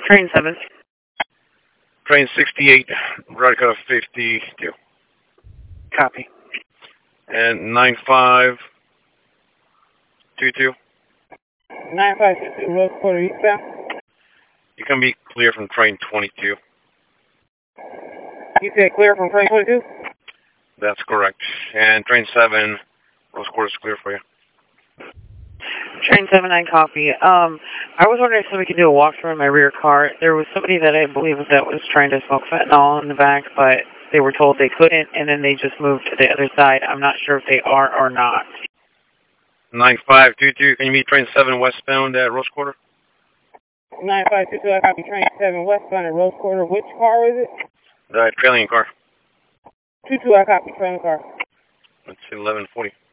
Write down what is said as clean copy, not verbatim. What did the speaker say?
Train 7. Train 68, right cut of 52. Copy. And 9522. 9522, Rose Quarter eastbound. You can be clear from train 22. You said clear from train 22? That's correct. And train 7, Rose Quarter is clear for you. Train 79, copy. I was wondering if somebody could do a walkthrough in my rear car. There was somebody that I believe that was trying to smoke fentanyl in the back, but they were told they couldn't, and then they just moved to the other side. I'm not sure if they are or not. 9522, can you meet train 7 westbound at Rose Quarter? 9522, I copy. Train 7 westbound at Rose Quarter. Which car is it? The trailing car. 22, I copy. Trailing car. It's 1140.